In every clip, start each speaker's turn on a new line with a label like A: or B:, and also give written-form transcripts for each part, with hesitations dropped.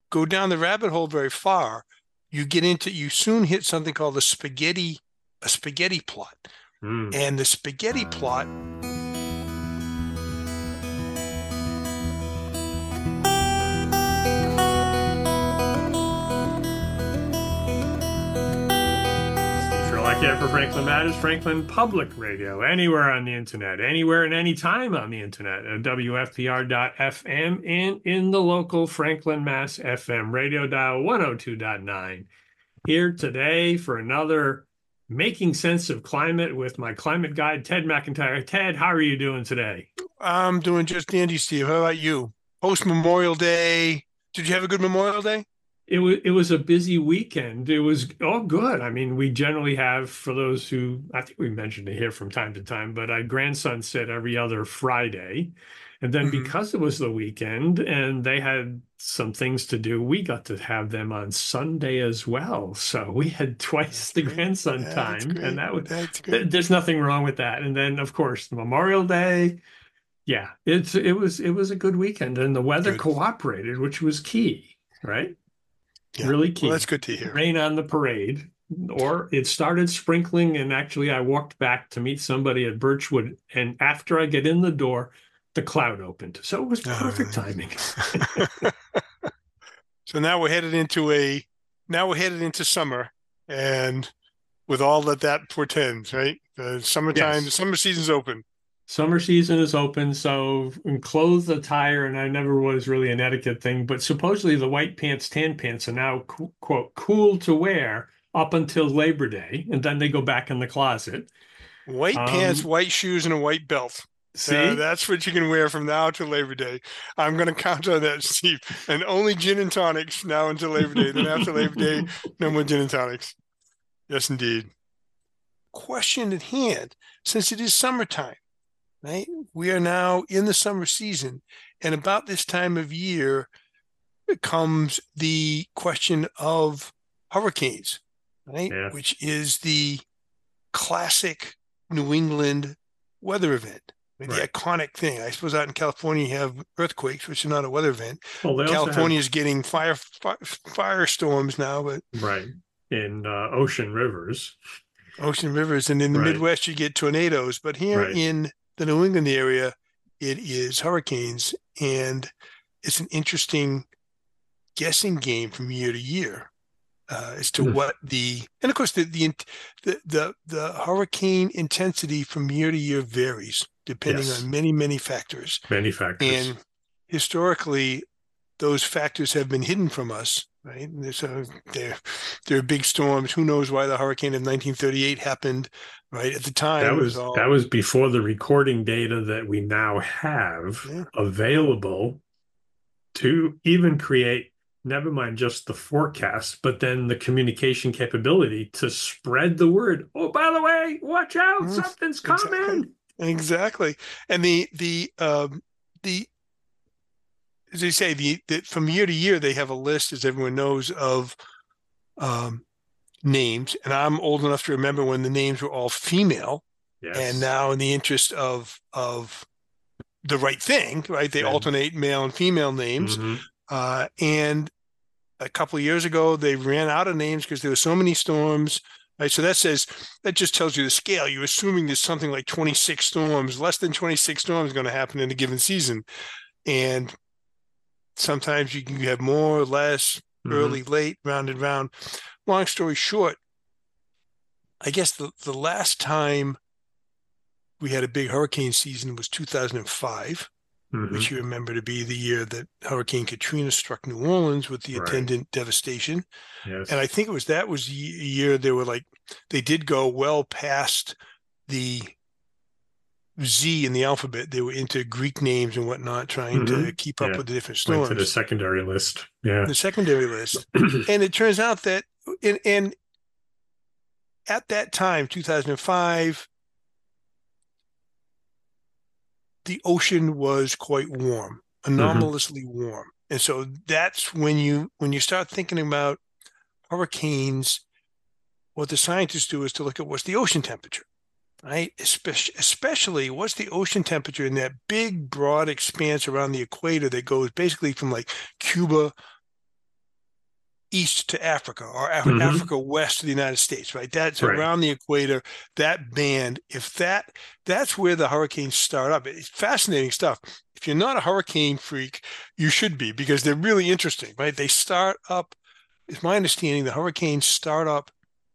A: go down the rabbit hole very far, you soon hit something called a spaghetti plot.
B: Mm.
A: And the spaghetti plot,
B: If you're lucky for Franklin Matters, Franklin Public Radio, anywhere on the internet, anywhere and any time on the internet at WFPR.FM and in the local Franklin, Mass. FM radio dial 102.9. Here today for another Making Sense of Climate with my climate guide, Ted McIntyre. Ted, how are you doing today?
A: I'm doing just dandy, Steve. How about you? Post Memorial Day. Did you have a good Memorial Day?
B: It was a busy weekend. It was all good. I mean, we generally have, for those who, I think we mentioned it here from time to time, but our grandson said every other Friday. And then
A: Hmm.
B: because it was the weekend and they had some things to do, we got to have them on Sunday as well. So we had twice
A: That's
B: the
A: great.
B: grandson
A: That's
B: time, and
A: great.
B: that was,
A: That's great.
B: there's nothing wrong with that. And then, of course, the Memorial Day. Yeah, it was a good weekend, and the weather
A: Good.
B: cooperated, which was key, right?
A: Yeah.
B: Really
A: Well, that's
B: key.
A: good to hear.
B: Rain on the parade, or it started sprinkling, and actually I walked back to meet somebody at Birchwood, and after I get in the door, the cloud opened. So it was
A: Oh,
B: perfect timing.
A: really? So now we're headed into summer, and with all that that portends, right? The
B: Yes.
A: summer season's open.
B: Summer season is open, so in clothes attire, and I never was really an etiquette thing, but supposedly the white pants, tan pants are now, quote, cool to wear up until Labor Day, and then they go back in the closet.
A: White pants,
B: Um,
A: white shoes, and a white belt.
B: see?
A: That's what you can wear from now to Labor Day. I'm going to count on that, Steve. And only gin and tonics now until Labor Day. Then after Labor Day, no more gin and tonics. Yes, indeed. Question at hand, since it is summertime, right? We are now in the summer season, and about this time of year comes the question of hurricanes, right?
B: Yeah.
A: Which is the classic New England weather event. I mean, the
B: Right.
A: iconic thing. I suppose out in California you have earthquakes, which are not a weather event.
B: Well, they also have,
A: California is getting firestorms now, but
B: right, in ocean rivers.
A: ocean rivers, and in the
B: Right.
A: Midwest you get tornadoes. But here
B: Right.
A: in the New England area, it is hurricanes, and it's an interesting guessing game from year to year as to
B: Hmm.
A: what and of course the hurricane intensity from year to year varies depending
B: Yes.
A: on many factors,
B: Many factors.
A: and historically those factors have been hidden from us, right? So there are big storms. Who knows why the hurricane of 1938 happened? Right at the time,
B: That
A: it was
B: was that
A: all,
B: was before the recording data that we now have
A: yeah,
B: available to even create, never mind just the forecast, but then the communication capability to spread the word. Oh, by the way, watch out,
A: mm,
B: something's
A: exactly,
B: coming.
A: exactly. And the as they say, from year to year they have a list, as everyone knows, of um, names, and I'm old enough to remember when the names were all female. And
B: Yes.
A: now, in the interest of the right thing, right, they
B: And
A: alternate male and female names.
B: mhm.
A: And a couple of years ago, they ran out of names because there were so many storms. Right, so that just tells you the scale. You're assuming there's something like 26 storms, less than 26 storms going to happen in a given season, and sometimes you can have more or less,
B: Mhm.
A: early, late, rounded round. Long story short, I guess the last time we had a big hurricane season was 2005, which
B: Mhm.
A: you remember to be the year that Hurricane Katrina struck New Orleans with the
B: Right.
A: attendant devastation. And I
B: Yes.
A: think that was the year they were like, they did go well past the Z in the alphabet. They were into Greek names and whatnot, trying to
B: Mhm.
A: keep up
B: Yeah.
A: with the different
B: Went to the
A: storms,
B: secondary list. Yeah.
A: the secondary list. And it turns out that, and at that time, 2005, the ocean was quite warm,
B: Mhm.
A: anomalously warm. And so that's when you start thinking about hurricanes, what the scientists do is to look at what's the ocean temperature, right? Especially what's the ocean temperature in that big, broad expanse around the equator that goes basically from like Cuba east to Africa, or
B: Hmm.
A: Africa west to the United States, right? That's
B: Right.
A: around the equator, that band. If that's where the hurricanes start up. It's fascinating stuff. If you're not a hurricane freak, you should be, because they're really interesting, right? They start up, it's my understanding, the hurricanes start up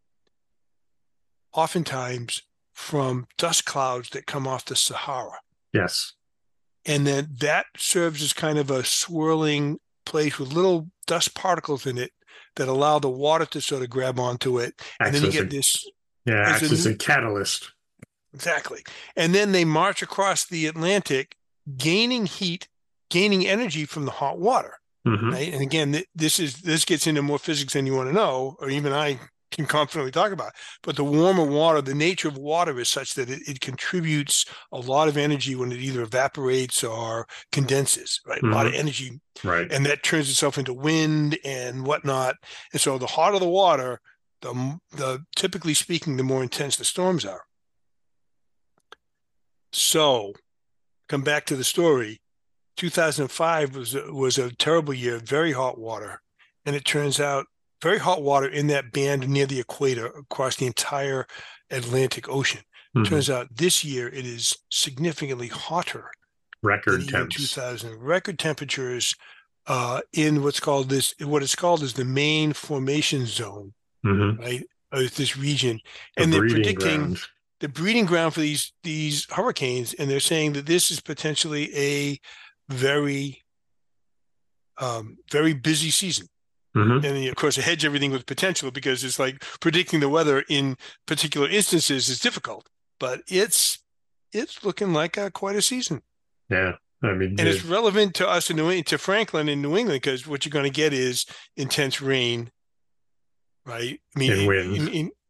A: oftentimes from dust clouds that come off the Sahara.
B: Yes.
A: And then that serves as kind of a swirling place with little dust particles in it that allow the water to sort of grab onto it. And
B: Acts
A: then you
B: as
A: get
B: a
A: this
B: yeah,
A: as a
B: acts as
A: new,
B: a catalyst.
A: exactly. And then they march across the Atlantic, gaining heat, gaining energy from the hot water.
B: Hmm.
A: Right. And again, this gets into more physics than you want to know, or even I can confidently talk about. But the warmer water, the nature of water is such that it contributes a lot of energy when it either evaporates or condenses, right? A lot of
B: Hmm.
A: energy,
B: Right.
A: and that turns itself into wind and whatnot. And so the hotter the water, the typically speaking, the more intense the storms are. So come back to the story. 2005 was a terrible year, very hot water, and it turns out very hot water in that band near the equator across the entire Atlantic Ocean.
B: Hmm.
A: Turns out this year it is significantly hotter than
B: Record
A: even
B: temps.
A: 2000. Record temperatures in what it's called is the main formation zone,
B: Hmm.
A: right? Of this region,
B: The
A: and they're
B: breeding
A: predicting
B: ground.
A: the breeding ground for these hurricanes, and they're saying that this is potentially a very very busy season.
B: Hmm.
A: And of course, I hedge everything with potential, because it's like predicting the weather in particular instances is difficult, but it's looking like quite a season.
B: Yeah. I mean,
A: And it's relevant to us in New England, to Franklin in New England, because what you're going to get is intense rain, right? I
B: in
A: mean,
B: wind.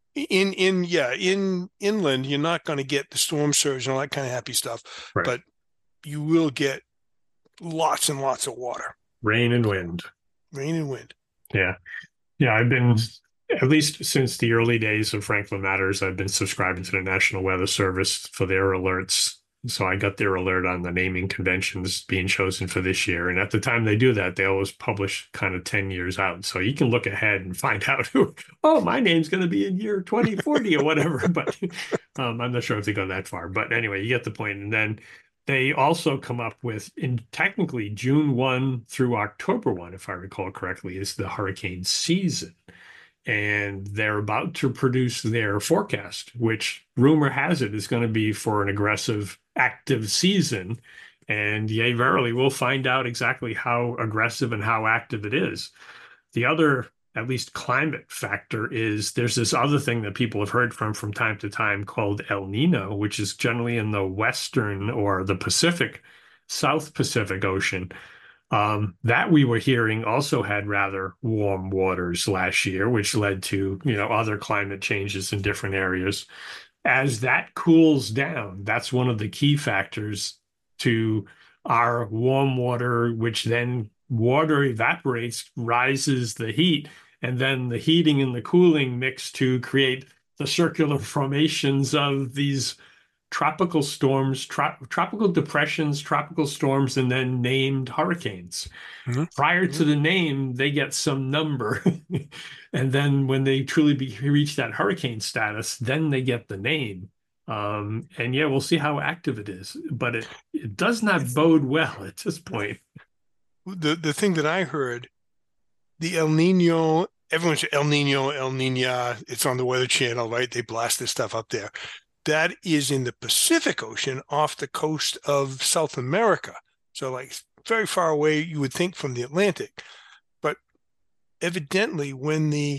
A: in inland, you're not going to get the storm surge and all that kind of happy stuff,
B: Right.
A: but you will get lots and lots of water,
B: Rain and wind.
A: rain and wind.
B: Yeah. Yeah. I've been, at least since the early days of Franklin Matters, I've been subscribing to the National Weather Service for their alerts. So I got their alert on the naming conventions being chosen for this year. And at the time they do that, they always publish kind of 10 years out. So you can look ahead and find out who, oh, my name's going to be in year 2040 or whatever. But I'm not sure if they go that far. But anyway, you get the point. And then they also come up with, in technically June 1 through October 1, if I recall correctly, is the hurricane season. And they're about to produce their forecast, which rumor has it is going to be for an aggressive, active season. And yea, verily, we'll find out exactly how aggressive and how active it is. The other, at least climate factor, is there's this other thing that people have heard from time to time called El Nino, which is generally in the Western or the Pacific, South Pacific Ocean. That we were hearing also had rather warm waters last year, which led to, other climate changes in different areas. As that cools down, that's one of the key factors to our warm water, which then water evaporates, rises the heat, and then the heating and the cooling mix to create the circular formations of these tropical storms, tropical depressions, tropical storms, and then named hurricanes.
A: Mhm.
B: Prior to
A: Mhm.
B: the name, they get some number. And then when they truly reach that hurricane status, then they get the name. And yeah, we'll see how active it is, but it does not
A: It's
B: bode well at this point.
A: the thing that I heard, the El Nino, everyone's El Nino, El Nina, it's on the Weather Channel, right? They blast this stuff up there. That is in the Pacific Ocean off the coast of South America. So, like, very far away, you would think, from the Atlantic. But evidently, when the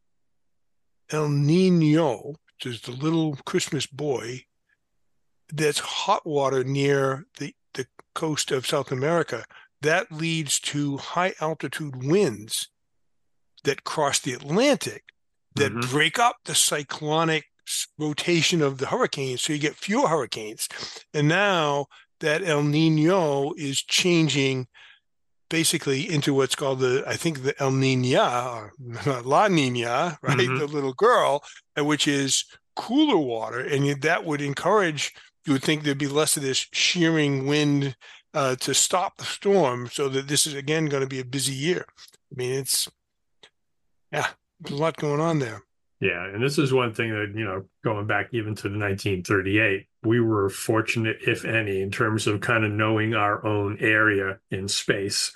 A: El Nino, which is the little Christmas boy, that's hot water near the coast of South America, that leads to high altitude winds that cross the Atlantic that
B: Hmm.
A: break up the cyclonic rotation of the hurricanes. So you get fewer hurricanes. And now that El Nino is changing basically into what's called I think the El Nina, or La Nina, right? The
B: Hmm.
A: little girl, which is cooler water. And that would encourage, you would think there'd be less of this shearing wind to stop the storm, so that this is again going to be a busy year. I mean, Yeah, there's a lot going on there.
B: Yeah, and this is one thing that, going back even to the 1938, we were fortunate, if any, in terms of kind of knowing our own area in space,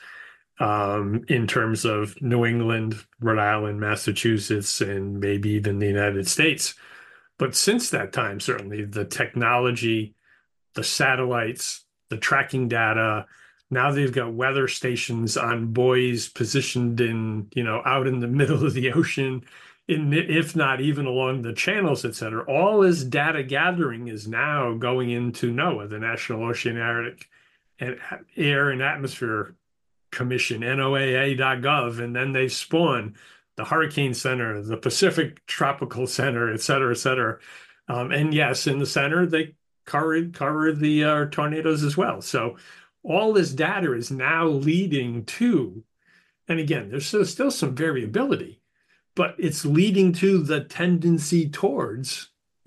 B: in terms of New England, Rhode Island, Massachusetts, and maybe even the United States. But since that time, certainly the technology, the satellites, the tracking data. Now they've got weather stations on buoys positioned in, out in the middle of the ocean, if not even along the channels, et cetera. All this data gathering is now going into NOAA, the National Oceanic and Air and Atmosphere Commission, NOAA.gov, and then they spawn the Hurricane Center, the Pacific Tropical Center, et cetera, et cetera. And yes, in the center, they cover the tornadoes as well. So all this data is now leading to, and again, there's still some variability, but it's leading to the tendency towards,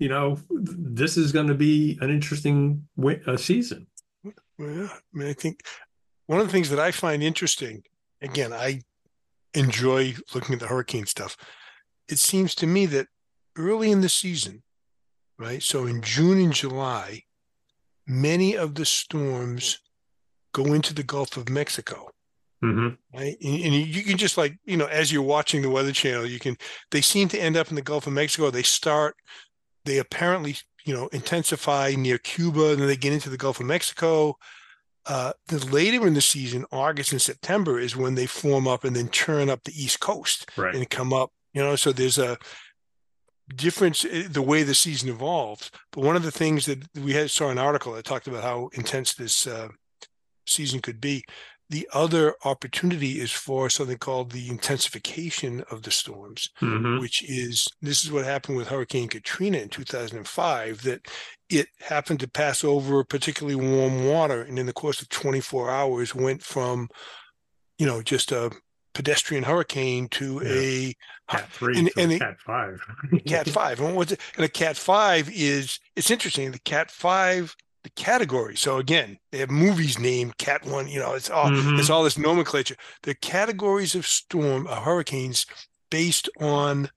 B: this is going to be an interesting season.
A: Well, yeah, I mean, I think one of the things that I find interesting, again, I enjoy looking at the hurricane stuff. It seems to me that early in the season, right? So in June and July, many of the storms go into the Gulf of Mexico.
B: Mm-hmm.
A: Right. And you can just like, as you're watching the Weather Channel, they seem to end up in the Gulf of Mexico. They apparently, intensify near Cuba, and then they get into the Gulf of Mexico. The later in the season, August and September, is when they form up and then turn up the East Coast
B: Right.
A: and come up, so there's a difference the way the season evolves. But one of the things that saw an article that talked about how intense this season could be. The other opportunity is for something called the intensification of the storms,
B: Mm-hmm.
A: this is what happened with Hurricane Katrina in 2005, that it happened to pass over particularly warm water, and in the course of 24 hours went from, just a pedestrian hurricane to a
B: Cat 3 to a Cat 5.
A: Cat 5. And a Cat 5 it's interesting. The Cat 5, the category. So again, they have movies named Cat 1, it's all this nomenclature. The categories of hurricanes based on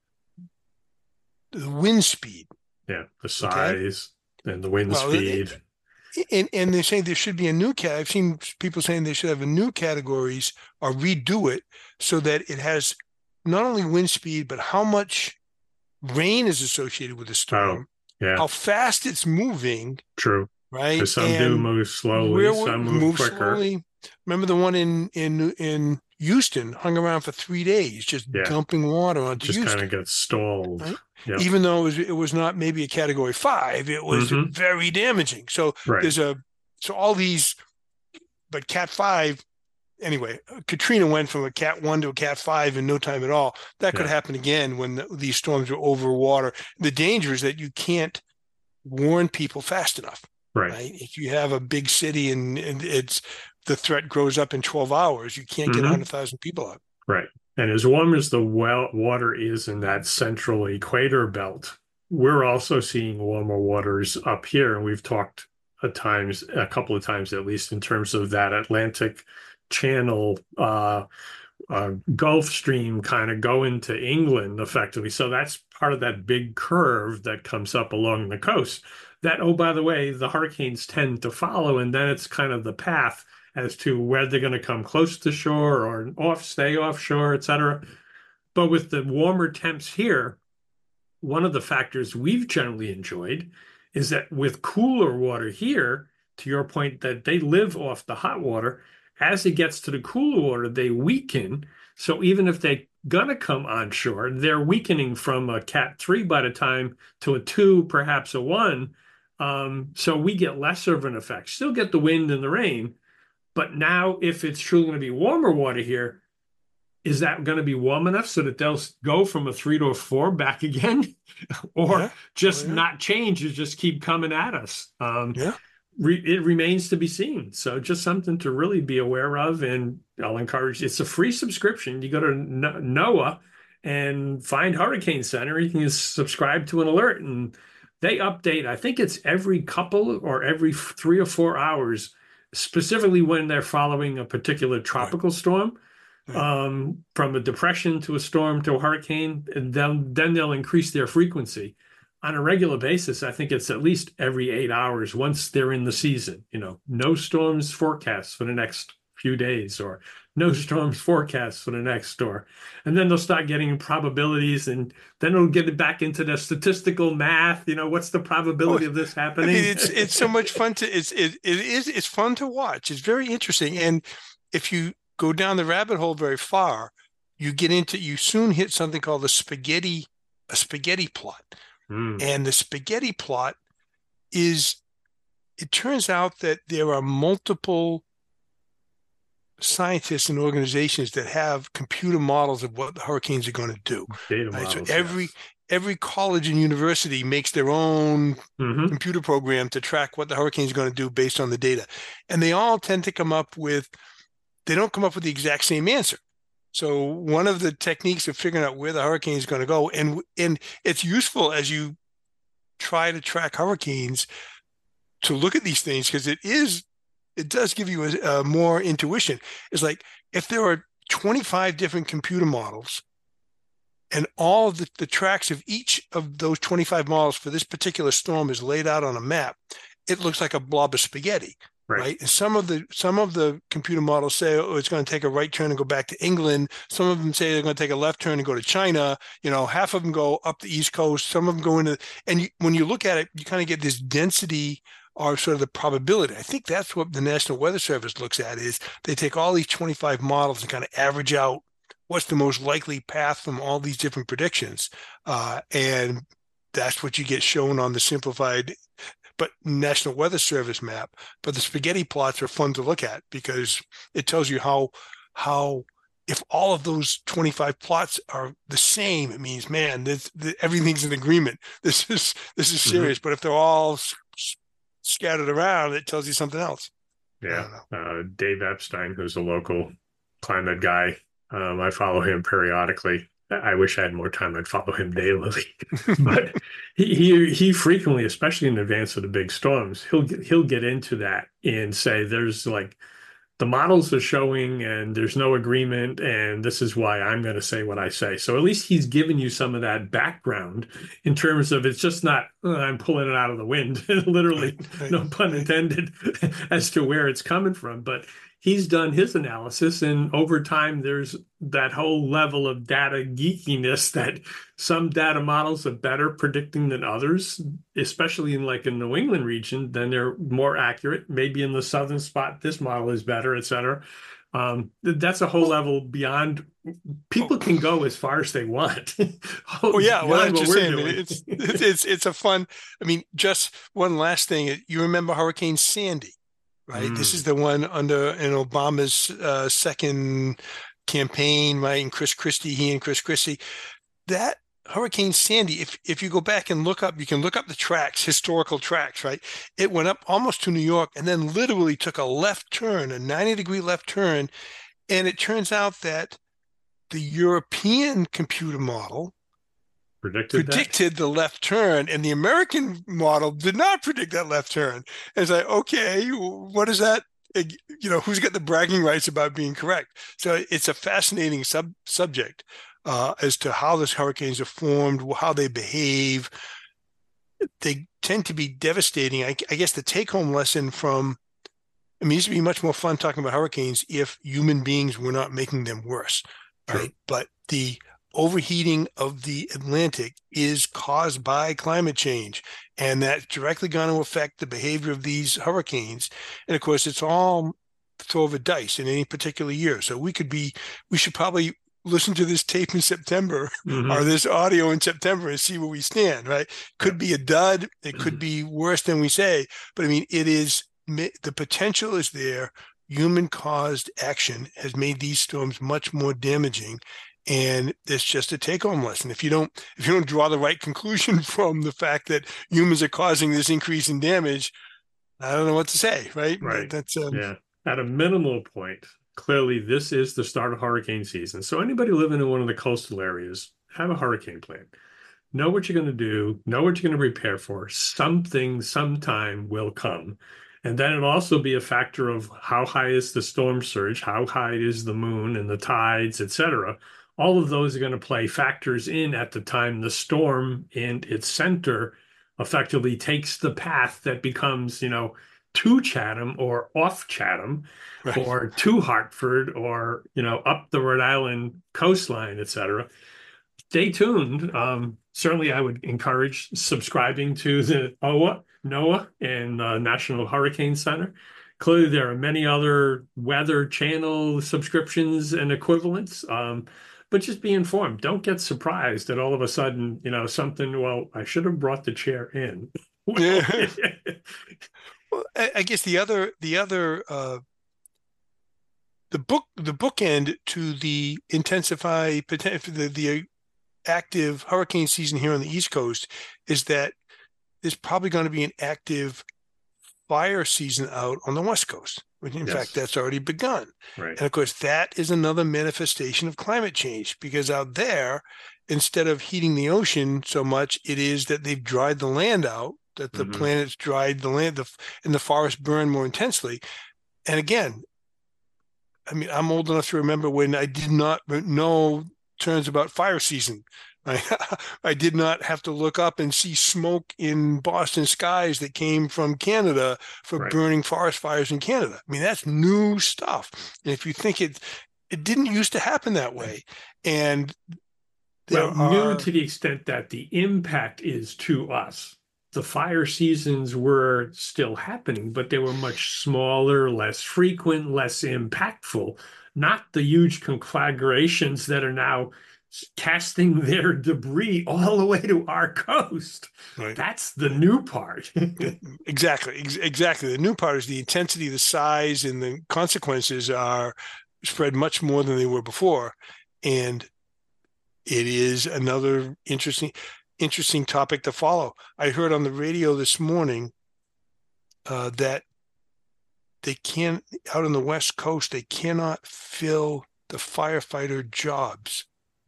A: the wind speed.
B: Yeah, the size and the wind speed.
A: And they're saying there should be a new cat. I've seen people saying they should have a new categories or redo it so that it has not only wind speed, but how much rain is associated with the storm, how fast it's moving.
B: True.
A: Right.
B: Because some do move slowly, some move quicker. Slowly.
A: Remember the one in Houston hung around for 3 days, just dumping water onto Houston.
B: Just kind of got stalled.
A: Right? Yep. Even though it was not maybe a category 5, it was very damaging. So all these, but Cat 5, anyway, Katrina went from a Cat 1 to a Cat 5 in no time at all. That could happen again when these storms are over water. The danger is that you can't warn people fast enough. Right. If you have a big city and the threat grows up in 12 hours, you can't get 100,000 people out.
B: Right. And as warm as the water is in that central equator belt, we're also seeing warmer waters up here. And we've talked a couple of times, at least, in terms of that Atlantic Channel Gulf Stream kind of going to England effectively. So that's part of that big curve that comes up along the coast. That, oh, by the way, the hurricanes tend to follow, and then it's kind of the path as to where they're going to come close to shore or stay offshore, et cetera. But with the warmer temps here, one of the factors we've generally enjoyed is that with cooler water here, to your point that they live off the hot water, as it gets to the cooler water, they weaken. So even if they're going to come onshore, they're weakening from a Cat 3 by the time to a 2, perhaps a 1. So we get less of an effect. Still get the wind and the rain, but now if it's truly going to be warmer water here, is that going to be warm enough so that they'll go from a 3 to a 4 back again, or not change and just keep coming at us? It remains to be seen. So just something to really be aware of, and I'll encourage. It's a free subscription. You go to NOAA and find Hurricane Center. You can subscribe to an alert, and they update. I think it's every couple or every 3 or 4 hours, specifically when they're following a particular tropical storm.
A: Right.
B: from a depression to a storm to a hurricane, and then they'll increase their frequency on a regular basis. I think it's at least every 8 hours once they're in the season. No storms forecast for the next few days, or no storms forecast for the next, and then they'll start getting probabilities, and then it'll get it back into the statistical math. What's the
A: Oh,
B: probability of this
A: I mean,
B: happening?
A: it's so much fun to it's fun to watch. It's very interesting, and if you go down the rabbit hole very far, you soon hit something called a spaghetti plot,
B: Mm,
A: and the spaghetti plot is it turns out that there are multiple scientists and organizations that have computer models of what the hurricanes are going to do.
B: data
A: Right? So
B: models, yes.
A: every college and university makes their own
B: Hmm.
A: computer program to track what the hurricane is going to do based on the data. And they all tend to they don't come up with the exact same answer. So one of the techniques of figuring out where the hurricane is going to go, and it's useful as you try to track hurricanes to look at these things because it does give you a more intuition. It's like if there are 25 different computer models and all the tracks of each of those 25 models for this particular storm is laid out on a map, it looks like a blob of spaghetti,
B: Right.
A: right? And some of the computer models say, oh, it's going to take a right turn and go back to England. Some of them say they're going to take a left turn and go to China. Half of them go up the East Coast. Some of them go into, when you look at it, you kind of get this density or sort of the probability. I think that's what the National Weather Service looks at is they take all these 25 models and kind of average out what's the most likely path from all these different predictions. And that's what you get shown on the simplified but National Weather Service map. But the spaghetti plots are fun to look at because it tells you how if all of those 25 plots are the same, it means, man, everything's in agreement. This is
B: Hmm.
A: serious. But if they're all scattered around, it tells you something else. I
B: Yeah.
A: don't know.
B: Dave Epstein, who's a local climate guy, I follow him periodically. I wish I had more time. I'd follow him daily, but he frequently, especially in advance of the big storms, he'll get into that and say there's like the models are showing and there's no agreement, and this is why I'm going to say what I say. So at least he's given you some of that background in terms of it's just not I'm pulling it out of the wind,
A: Right,
B: literally,
A: right,
B: no pun
A: right.
B: intended, as to where it's coming from. But he's done his analysis, and over time, there's that whole level of data geekiness that some data models are better predicting than others, especially in like in New England region, then they're more accurate. Maybe in the southern spot, this model is better, et cetera. That's a whole
A: Well,
B: level beyond.
A: oh,
B: People can go as far as they want,
A: oh yeah. Well,
B: beyond
A: that's
B: what
A: just
B: we're
A: saying. I mean,
B: doing.
A: it's a fun. I mean, just one last thing. You remember Hurricane Sandy, right? This is
B: Mm,
A: the one under in Obama's second campaign, right? And he and Chris Christie. That Hurricane Sandy, if you go back and look up, you can look up the tracks, historical tracks, right? It went up almost to New York and then literally took a left turn, a 90-degree left turn. And it turns out that the European computer model
B: predicted that.
A: predicted the left turn, and the American model did not predict that left turn. And it's like, okay, what is that? Who's got the bragging rights about being correct? So it's a fascinating subject as to how these hurricanes are formed, how they behave. They tend to be devastating. I guess the take-home lesson it used to be much more fun talking about hurricanes if human beings were not making them worse,
B: True.
A: right? But the overheating of the Atlantic is caused by climate change, and that's directly going to affect the behavior of these hurricanes. And of course, it's all throw of a dice in any particular year. So we should probably listen to this tape in September or
B: Hmm.
A: this audio in September and see where we stand, right? Could
B: Yep.
A: be a dud. It could be worse than we say, but I mean, the potential is there. Human caused action has made these storms much more damaging. And it's just a take home lesson. If you don't draw the right conclusion from the fact that humans are causing this increase in damage, I don't know what to say, right?
B: Right.
A: That's
B: Yeah. At a minimal point, clearly this is the start of hurricane season. So anybody living in one of the coastal areas, have a hurricane plan. Know what you're going to do, know what you're going to prepare for. Something sometime will come. And then it'll also be a factor of how high is the storm surge, how high is the moon and the tides, etc. All of those are going to play factors in at the time the storm and its center effectively takes the path that becomes, to Chatham or off Chatham
A: Right.
B: or to Hartford or, up the Rhode Island coastline, etc. Stay tuned. Certainly, I would encourage subscribing to the NOAA, and National Hurricane Center. Clearly, there are many other weather channel subscriptions and equivalents. But just be informed. Don't get surprised that all of a sudden, something, well, I should have brought the chair in. Well,
A: Yeah. Well, I guess the bookend to the intensify potential the active hurricane season here on the East Coast is that there's probably going to be an active fire season out on the West Coast. In fact,
B: yes,
A: that's already begun.
B: right.
A: And of course, that is another manifestation of climate change because out there, instead of heating the ocean so much, it is that they've dried the land out, that the
B: Hmm.
A: planet's dried the land, and the forests burn more intensely. And again, I mean, I'm old enough to remember when I did not know terms about fire season. I did not have to look up and see smoke in Boston skies that came from Canada for
B: Right.
A: burning forest fires in Canada. I mean, that's new stuff. And if you think it didn't used to happen that way. And there
B: Well, new
A: are
B: to the extent that the impact is to us. The fire seasons were still happening, but they were much smaller, less frequent, less impactful, not the huge conflagrations that are now casting their debris all the way to our coast.
A: right.
B: That's the new part.
A: Exactly. The new part is the intensity, the size, and the consequences are spread much more than they were before. And it is another interesting topic to follow. I heard on the radio this morning that they can't out on the West Coast they cannot fill the firefighter jobs,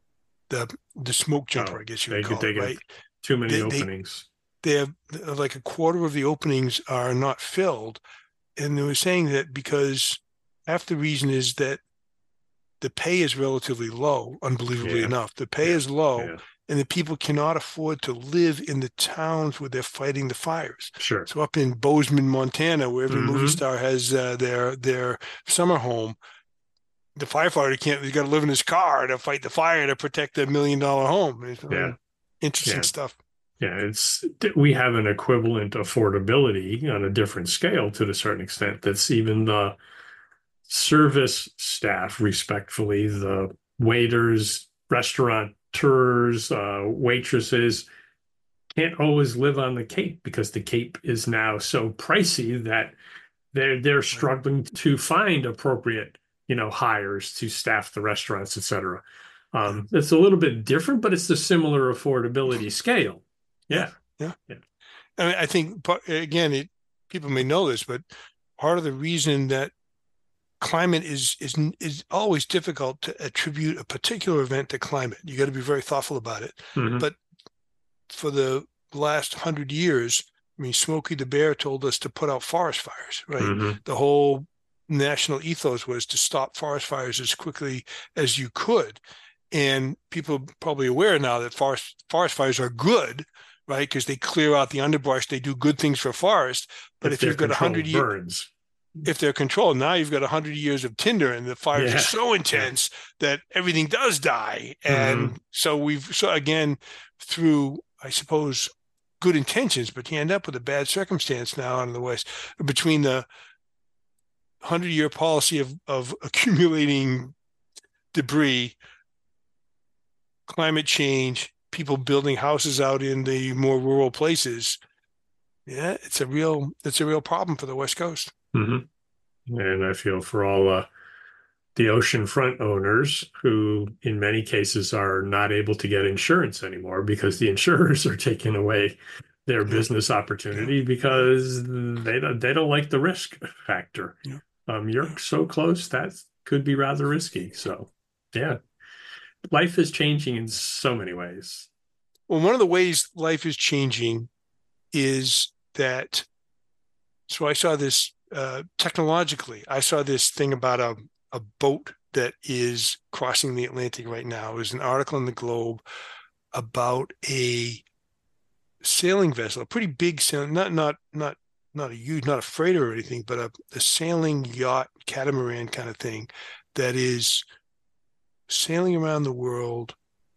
A: the smoke jumper,
B: Oh,
A: I guess you would
B: they
A: call it,
B: get
A: right?
B: too many
A: They they
B: openings.
A: they have like a quarter of the openings are not filled, and they were saying that because half the reason is that the pay is relatively low, unbelievably
B: Yeah,
A: enough. The pay
B: yeah,
A: is low,
B: yeah.
A: and the people cannot afford to live in the towns where they're fighting the fires.
B: Sure.
A: So up in Bozeman, Montana, where every movie
B: Hmm.
A: star has their summer home, the firefighter can't. He's got to live in his car to fight the fire to protect the $1 million home. It's
B: Yeah,
A: really interesting
B: yeah.
A: stuff.
B: Yeah, we have an equivalent affordability on a different scale to a certain extent. That's even the service staff, respectfully, the waiters, restaurateurs, waitresses can't always live on the Cape because the Cape is now so pricey that they're
A: Right.
B: struggling to find appropriate, hires to staff the restaurants, etc.
A: Yeah.
B: It's a little bit different, but it's a similar affordability scale.
A: Yeah.
B: Yeah.
A: Yeah.
B: Yeah.
A: I mean, I think again, people may know this, but part of the reason that climate is always difficult to attribute a particular event to climate. You got to be very thoughtful about it.
B: Hmm.
A: But for the last 100 years, I mean, Smokey the Bear told us to put out forest fires, right?
B: Hmm.
A: The whole national ethos was to stop forest fires as quickly as you could. And people are probably aware now that forest fires are good, right? Because they clear out the underbrush, they do good things for forest. But
B: If
A: if
B: they're
A: you've got a hundred
B: controlled
A: year,
B: burns.
A: if they're controlled, now you've got 100 years of tinder, and the fires are
B: Yeah.
A: so
B: Yeah.
A: intense that everything does die.
B: Hmm.
A: And so again, through I suppose good intentions, but you end up with a bad circumstance now out in the West between the 100-year policy of accumulating debris, climate change, people building houses out in the more rural places. Yeah, it's a real problem for the West Coast.
B: Hmm. And I feel for all the oceanfront owners who, in many cases, are not able to get insurance anymore because the insurers are taking away their
A: Yeah,
B: business
A: yeah,
B: opportunity
A: yeah,
B: because they don't like the risk factor.
A: yeah,
B: You're
A: yeah.
B: so close that could be rather risky. So, yeah, life is changing in so many ways.
A: Well, one of the ways life is changing is that So I saw this technologically. I saw this thing about a boat that is crossing the Atlantic right now. There's an article in the Globe about a sailing vessel, a pretty big sailing, not a huge, not a freighter or anything, but a sailing yacht, catamaran kind of thing that is sailing around the world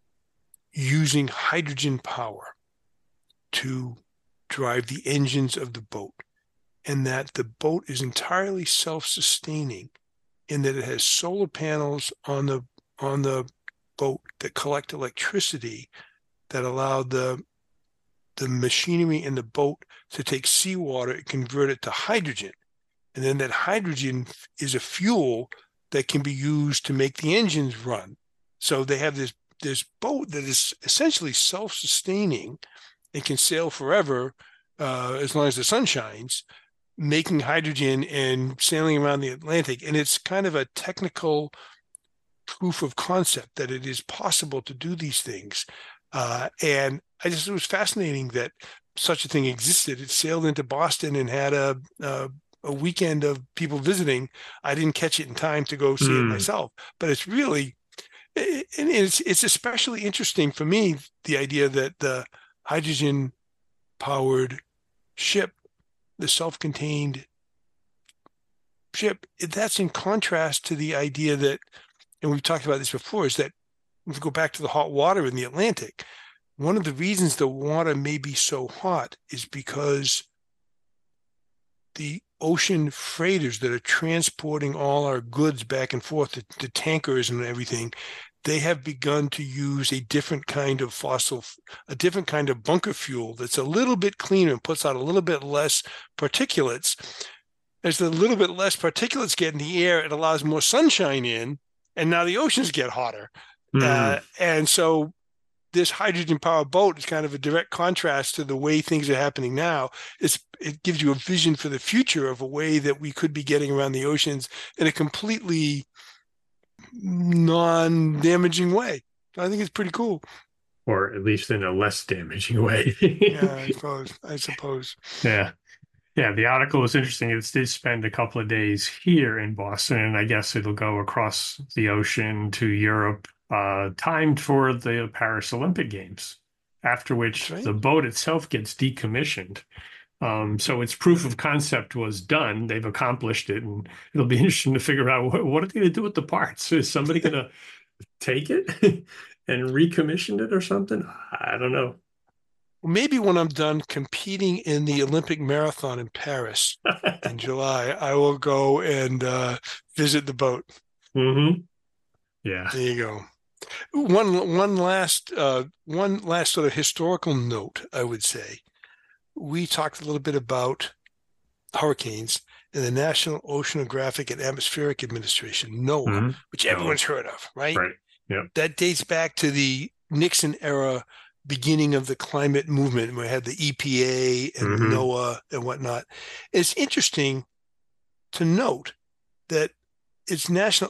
A: using hydrogen power to drive the engines of the boat, and that the boat is entirely self-sustaining in that it has solar panels on the boat that collect electricity that allow the machinery in the boat to take seawater and convert it to hydrogen. And then that hydrogen is a fuel that can be used to make the engines run. So they have this boat that is essentially self-sustaining and can sail forever as long as the sun shines, making hydrogen and sailing around the Atlantic. And it's kind of a technical proof of concept that it is possible to do these things. And it was fascinating that such a thing existed. It sailed into Boston and had a weekend of people visiting. I didn't catch it in time to go see it myself, but it's really, and it's especially interesting for me, the idea that the hydrogen powered ship, the self-contained ship, that's in contrast to the idea that, and we've talked about this before, is that if we go back to the hot water in the Atlantic, one of the reasons the water may be so hot is because the ocean freighters that are transporting all our goods back and forth, the tankers and everything, they have begun to use a different kind of bunker fuel that's a little bit cleaner and puts out a little bit less particulates. As the little bit less particulates get in the air, it allows more sunshine in, and now the oceans get hotter. And so this hydrogen powered boat is kind of a direct contrast to the way things are happening now. It gives you a vision for the future of a way that we could be getting around the oceans in a completely non-damaging way. I think it's pretty cool.
B: Or at least in a less damaging way.
A: Yeah, I suppose.
B: Yeah. Yeah, the article was interesting. It did spend a couple of days here in Boston, and I guess it'll go across the ocean to Europe, timed for the Paris Olympic Games, after which the boat itself gets decommissioned. So its proof of concept was done. They've accomplished it, and it'll be interesting to figure out what are they going to do with the parts. Is somebody going to take it and recommission it or something? I don't know.
A: Well, maybe when I'm done competing in the Olympic marathon in Paris in July, I will go and visit the boat.
B: Mm-hmm. Yeah.
A: There you go. One last sort of historical note, I would say. We talked a little bit about hurricanes and the National Oceanographic and Atmospheric Administration, NOAA, which everyone's heard of, right?
B: Right. Yeah.
A: That dates back to the Nixon era beginning of the climate movement. We had the EPA and NOAA and whatnot. It's interesting to note that it's National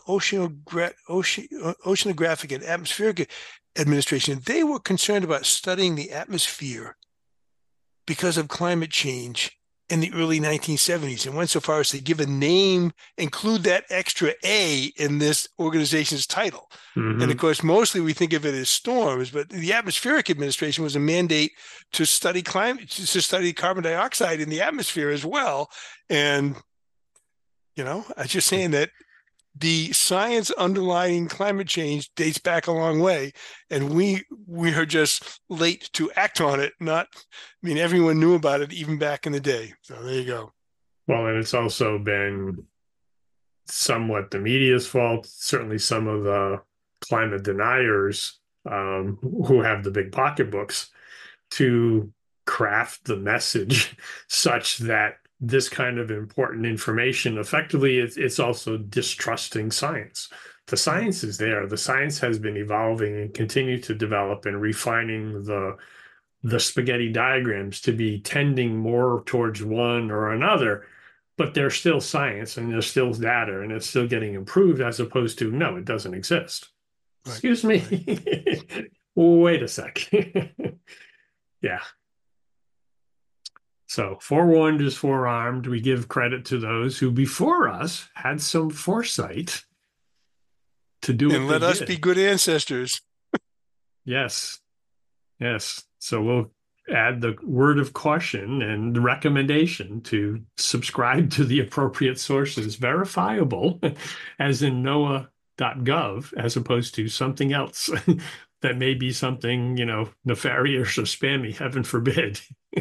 A: Oceanographic and Atmospheric Administration. They were concerned about studying the atmosphere because of climate change in the early 1970s, and went so far as to give a name, include that extra A in this organization's title. And of course, mostly we think of it as storms, but the Atmospheric Administration was a mandate to study climate, to study carbon dioxide in the atmosphere as well. And, I'm just saying that the science underlying climate change dates back a long way, and we are just late to act on it. Everyone knew about it even back in the day. So there you go.
B: Well, and it's also been somewhat the media's fault. Certainly some of the climate deniers who have the big pocketbooks to craft the message such that this kind of important information, effectively, it's also distrusting science. The science is there. The science has been evolving and continue to develop and refining the spaghetti diagrams to be tending more towards one or another, but there's still science and there's still data and it's still getting improved, as opposed to, no, it doesn't exist. Right. Excuse me. Right. Wait a sec. Yeah. So forewarned is forearmed. We give credit to those who before us had some foresight to do what
A: And let
B: they
A: us
B: did.
A: be good ancestors.
B: Yes. Yes. So we'll add the word of caution and recommendation to subscribe to the appropriate sources, verifiable, as in NOAA.gov, as opposed to something else that may be something, nefarious or spammy, heaven forbid.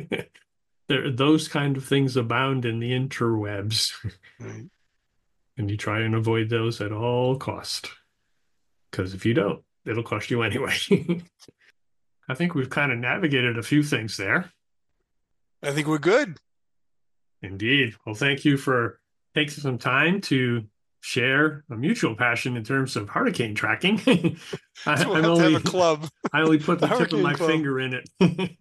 B: Those kind of things abound in the interwebs.
A: Right.
B: And you try and avoid those at all cost. Because if you don't, it'll cost you anyway. I think we've kind of navigated a few things there.
A: I think we're good.
B: Indeed. Well, thank you for taking some time to share a mutual passion in terms of hurricane tracking.
A: So we'll have to have a club.
B: I only put the tip of
A: hurricane
B: my
A: club.
B: finger in it.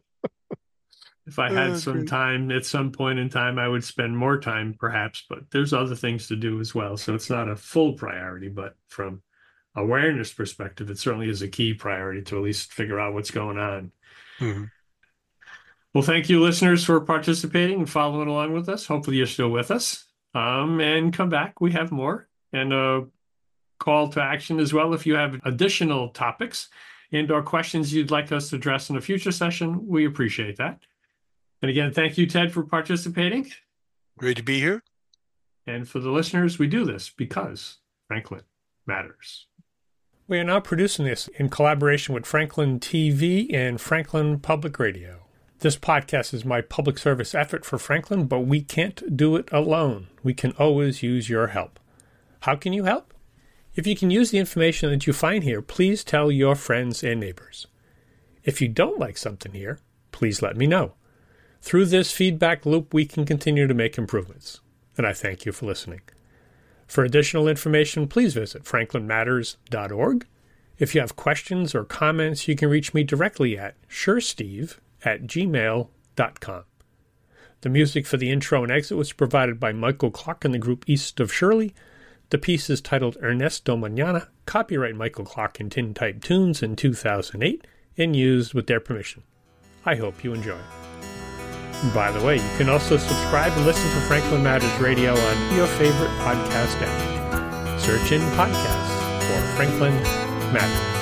B: If I had
A: That's
B: some
A: great.
B: time at some point in time, I would spend more time perhaps, but there's other things to do as well. So it's not a full priority, but from awareness perspective, it certainly is a key priority to at least figure out what's going on.
A: Mm-hmm.
B: Well, thank you, listeners, for participating and following along with us. Hopefully you're still with us. And come back. We have more. And a call to action as well. If you have additional topics and or questions you'd like us to address in a future session, we appreciate that. And again, thank you, Ted, for participating.
A: Great to be here.
B: And for the listeners, we do this because Franklin matters. We are now producing this in collaboration with Franklin TV and Franklin Public Radio. This podcast is my public service effort for Franklin, but we can't do it alone. We can always use your help. How can you help? If you can use the information that you find here, please tell your friends and neighbors. If you don't like something here, please let me know. Through this feedback loop, we can continue to make improvements. And I thank you for listening. For additional information, please visit franklinmatters.org. If you have questions or comments, you can reach me directly at suresteve@gmail.com. The music for the intro and exit was provided by Michael Clark and the group East of Shirley. The piece is titled Ernesto Mañana, copyright Michael Clark and Tintype Tunes in 2008, and used with their permission. I hope you enjoy. By the way, you can also subscribe and listen to Franklin Matters Radio on your favorite podcast app. Search in podcasts for Franklin Matters.